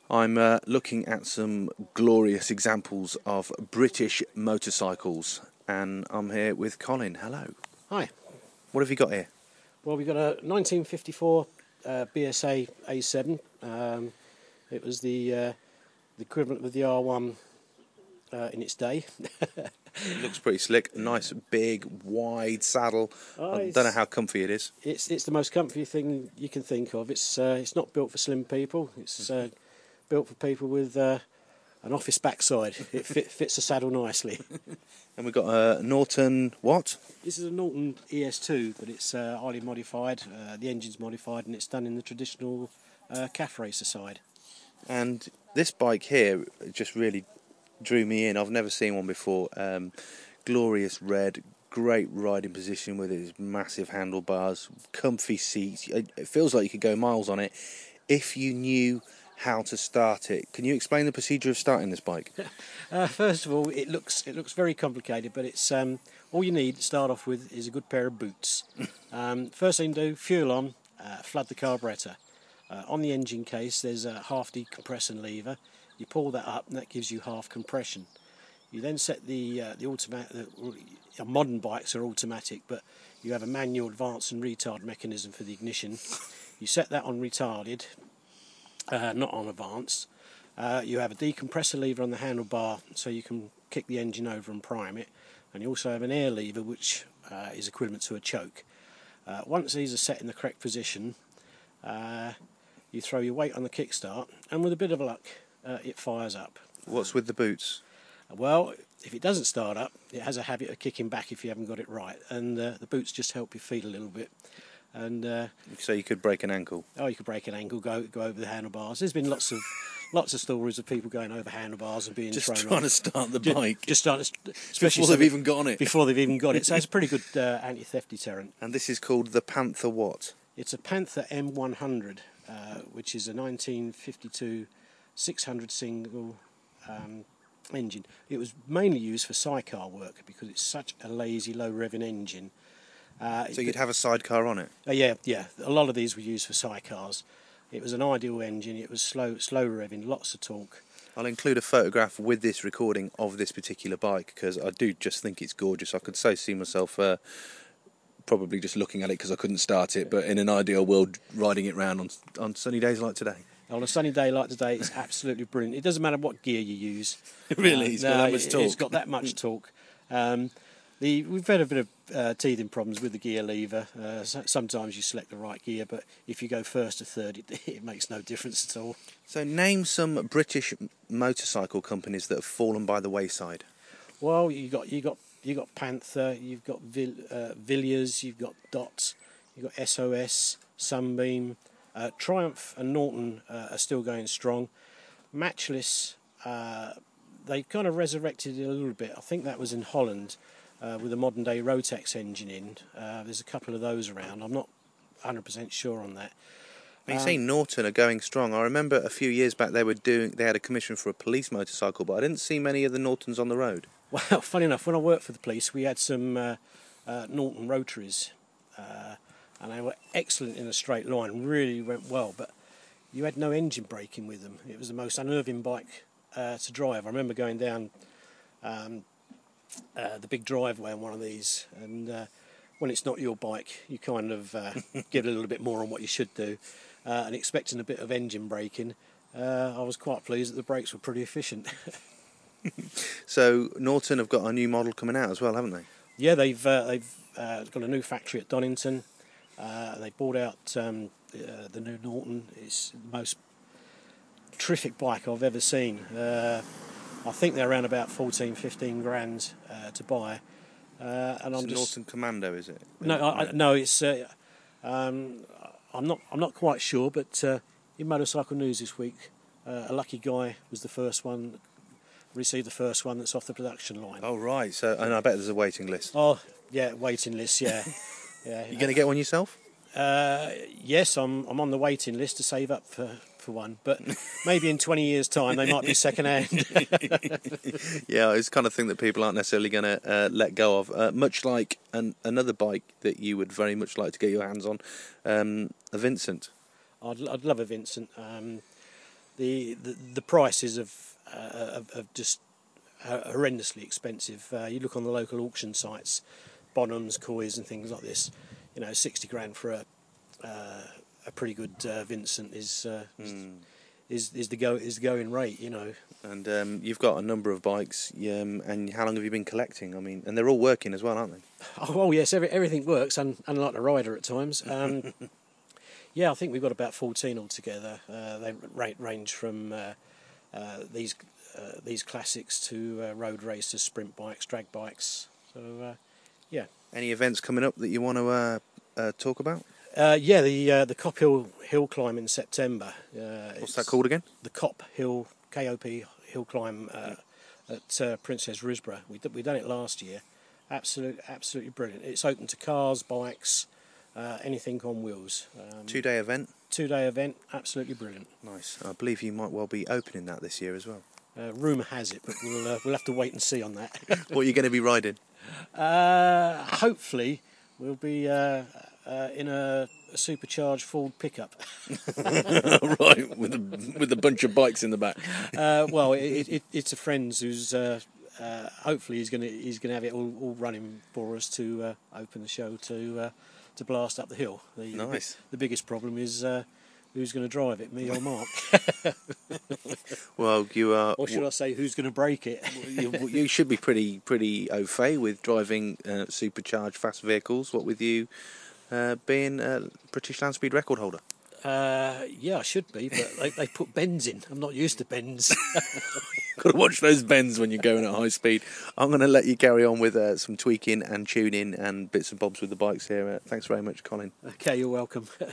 I'm looking at some glorious examples of British motorcycles, and I'm here with Colin. Hello. Hi. What have you got here? Well, we've got a 1954 BSA A7. It was the equivalent of the R1 in its day. It looks pretty slick. Nice, big, wide saddle. I don't know how comfy it is. It's the most comfy thing you can think of. It's not built for slim people. It's built for people with an office backside. It fits the saddle nicely. And we've got a Norton what? This is a Norton ES2, but it's highly modified. The engine's modified, and it's done in the traditional calf racer side. And this bike here just really drew me in. I've never seen one before. Glorious red, great riding position with its massive handlebars, comfy seats. It feels like you could go miles on it if you knew how to start it. Can you explain the procedure of starting this bike? First of all, it looks very complicated, but it's all you need to start off with is a good pair of boots. First thing to do, fuel on, flood the carburettor. On the engine case, there's a half decompressor lever. You pull that up, and that gives you half compression. You then set the automatic. Modern bikes are automatic, but you have a manual advance and retard mechanism for the ignition. You set that on retarded, not on advance. You have a decompressor lever on the handlebar, so you can kick the engine over and prime it. And you also have an air lever, which is equivalent to a choke. Once these are set in the correct position, you throw your weight on the kickstart, and with a bit of luck, it fires up. What's with the boots? Well, if it doesn't start up, it has a habit of kicking back if you haven't got it right, and the boots just help your feet a little bit. And so you could break an ankle. Oh, you could break an ankle, go over the handlebars. There's been lots of stories of people going over handlebars and being just thrown trying off. to start the bike. Just trying to, especially before they've even got on it. Before they've even got it. So it's a pretty good anti-theft deterrent. And this is called the Panther what? It's a Panther M100, which is a 1952 600 single engine. It was mainly used for sidecar work because it's such a lazy, low-revving engine. So you'd have a sidecar on it? Yeah. A lot of these were used for sidecars. It was an ideal engine. It was slow revving, lots of torque. I'll include a photograph with this recording of this particular bike because I do just think it's gorgeous. I could so see myself probably just looking at it because I couldn't start it, but in an ideal world, riding it round on sunny days like today. On a sunny day like today, it's absolutely brilliant. It doesn't matter what gear you use. Really? It's got that much torque? It's got that much torque. We've had a bit of teething problems with the gear lever. Sometimes you select the right gear, but if you go first to third, it makes no difference at all. So name some British motorcycle companies that have fallen by the wayside. Well, you got Panther, you've got Villiers, you've got Dot, you've got SOS, Sunbeam, Triumph and Norton are still going strong. Matchless, they kind of resurrected it a little bit. I think that was in Holland with a modern day Rotax engine in. There's a couple of those around. I'm not 100% sure on that. You say Norton are going strong. I remember a few years back they had a commission for a police motorcycle, but I didn't see many of the Nortons on the road. Well, funny enough, when I worked for the police, we had some Norton Rotaries, and they were excellent in a straight line, really went well, but you had no engine braking with them. It was the most unnerving bike to drive. I remember going down the big driveway on one of these, and when it's not your bike, you kind of give it a little bit more on what you should do, and expecting a bit of engine braking. I was quite pleased that the brakes were pretty efficient. So Norton have got a new model coming out as well, haven't they? Yeah, they've got a new factory at Donington. They bought out the new Norton. It's the most terrific bike I've ever seen. I think they're around about 14-15 grand to buy. And it's Norton Commando, is it? No, it's. I'm not quite sure, but in Motorcycle News this week, a lucky guy was the first one. Received the first one that's off the production line. Oh right, so and I bet there's a waiting list. Oh yeah, waiting list. Yeah, yeah. You going to get one yourself? Yes, I'm on the waiting list to save up for one, but maybe in 20 years' time they might be second hand. Yeah, it's the kind of thing that people aren't necessarily going to let go of. Much like another bike that you would very much like to get your hands on, a Vincent. I'd love a Vincent. the prices of just horrendously expensive. You look on the local auction sites, Bonhams, Coys, and things like this. 60 grand for a pretty good Vincent is the going rate. And you've got a number of bikes. And how long have you been collecting? I mean, and they're all working as well, aren't they? Oh yes, everything works, unlike the rider at times. Yeah, I think we've got about 14 altogether. They range from these classics to road racers, sprint bikes, drag bikes. So yeah. Any events coming up that you want to talk about? Yeah, the Cop Hill climb in September. What's that called again? The Cop Hill, KOP Hill climb at Princess Risborough. We done it last year. Absolutely brilliant. It's open to cars, bikes, anything on wheels. 2-day event. 2-day event. Absolutely brilliant. Nice. I believe you might well be opening that this year as well. Rumour has it, but we'll have to wait and see on that. What are you going to be riding? Hopefully, we'll be in a supercharged Ford pickup. Right, with a bunch of bikes in the back. Well, it's a friend who's hopefully he's going to have it all running for us to open the show to blast up the hill. Nice. The biggest problem is who's going to drive it, me or Mark? Well, you are. Or should I say, who's going to break it? You should be pretty au fait with driving supercharged fast vehicles. What with you being a British land speed record holder? Yeah, I should be, but they put bends in. I'm not used to bends. Got to watch those bends when you're going at high speed. I'm going to let you carry on with some tweaking and tuning and bits and bobs with the bikes here. Thanks very much, Colin. Okay, you're welcome.